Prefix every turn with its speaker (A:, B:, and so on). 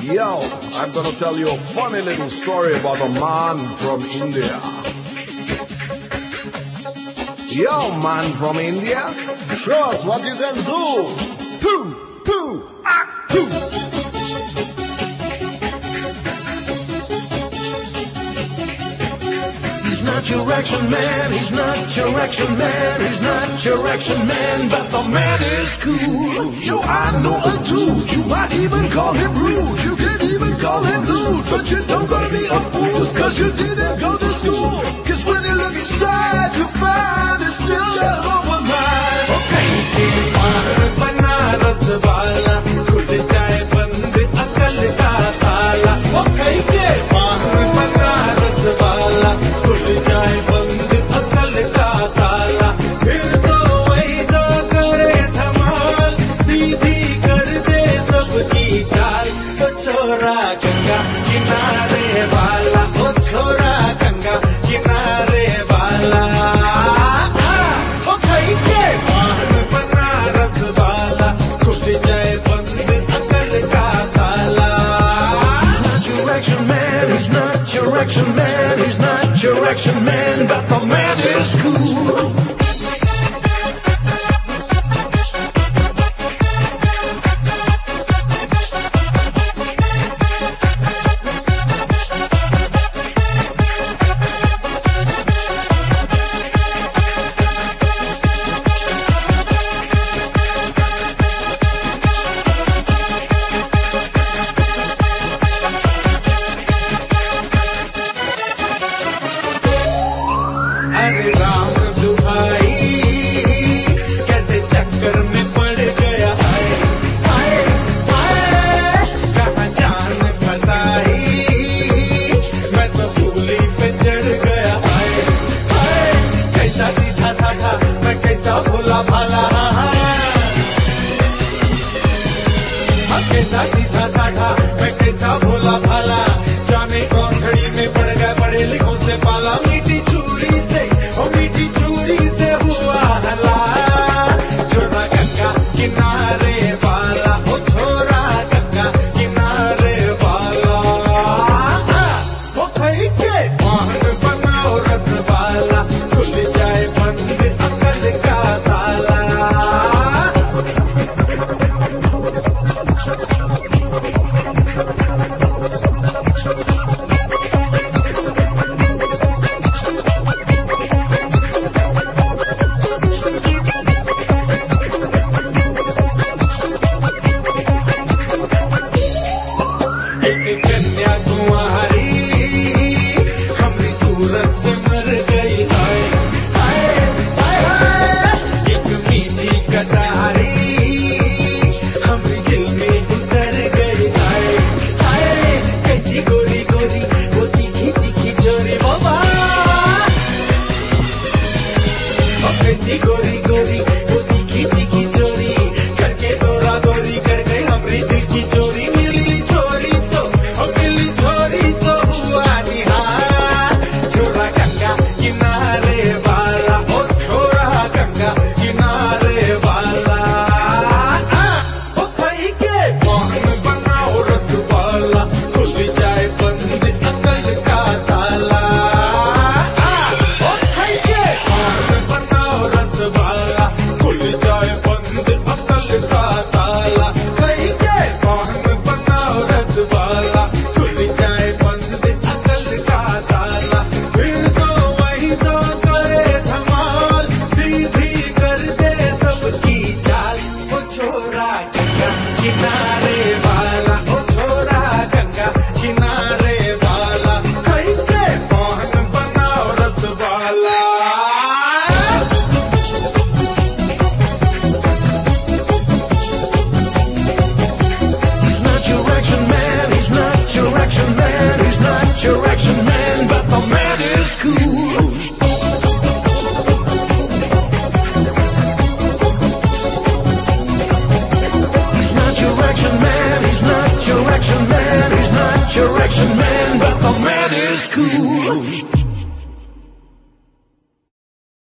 A: Yo, I'm gonna tell you a funny little story about a man from India. Yo, man from India, show us what you can do. Two, act two. He's not your action man, he's not your action man, he's not your action man, but the man is cool. You are no a dude, you might even call him rude, you can even call him lewd, but you don't gotta be a fool just cause you didn't go to school. Cause when you look inside, you find it's still just over mine. Okay, Banaras wala khud jaye band akal ka taala. Okay, Banaras wala khud jaye band akal ka taala. Phir to aisa kare dhamaal seedhi kar de sabki chaal. O chora ganga kinare wala, o chora ganga kinare wala. Action man, he's not your action man, but the man is cool. अरे राम दुहाई कैसे चक्कर में पड़ गया है, हाय हाय कहाँ जान फसाई, मैं तो सूली पे चढ़ गया है, हाय कैसा सीधा था मैं कैसा भोला भाला, कैसा सीधा था मैं कैसा भोला भाला, जाने कौन घड़ी में पड़ गया बड़े लिखों से पाला, मीठी चूरी से हुआ हलाल, छोरा गंगा किनारे वाला, ओ छोरा गंगा किनारे वाला, ओ खाई के पान बनाओ रस वाला, खुल जाए बंद अकल का ताला। कन्याकुमारी हमरी सूरत में मर गई है, हाय हाय हाय एक मीठी कटारी हमरी दिल में उतर गई है, हाय कैसी गोरी गोरी वो तीखी तीखी चोरी बाबा, कैसी गोरी गोरी वो तीखी तीखी चोरी करके दौरा दौरी कर गई हमरी दिल की चोरी, मिली चोरी तो हुआ निहाल, छोरा गंगा किनारे वाला, ओ छोरा गंगा किनारे वाला, ओ खाई के पान बनाओ रस वाला, खुल जाए बंद अकल का ताला, ओ खाई के पान बनाओ रस वाला, खुल जाए बंद अकल का ताला, खाई के पान बनाओ रस वाला, खुल जाए बंद अकल का ताला, फिर तो वही तो करे धमाल, सीधी कर दे सबकी चाल, ओ छोरा गंगा किनारे वाला, ओ छोरा गंगा किनारे वाला, खाई के पान बनाओ रस वाला। He's not your action man, he's not your action man, he's not your action man, but the man is cool. He's not your action man, he's not your action man, he's not your action man, but the man is cool.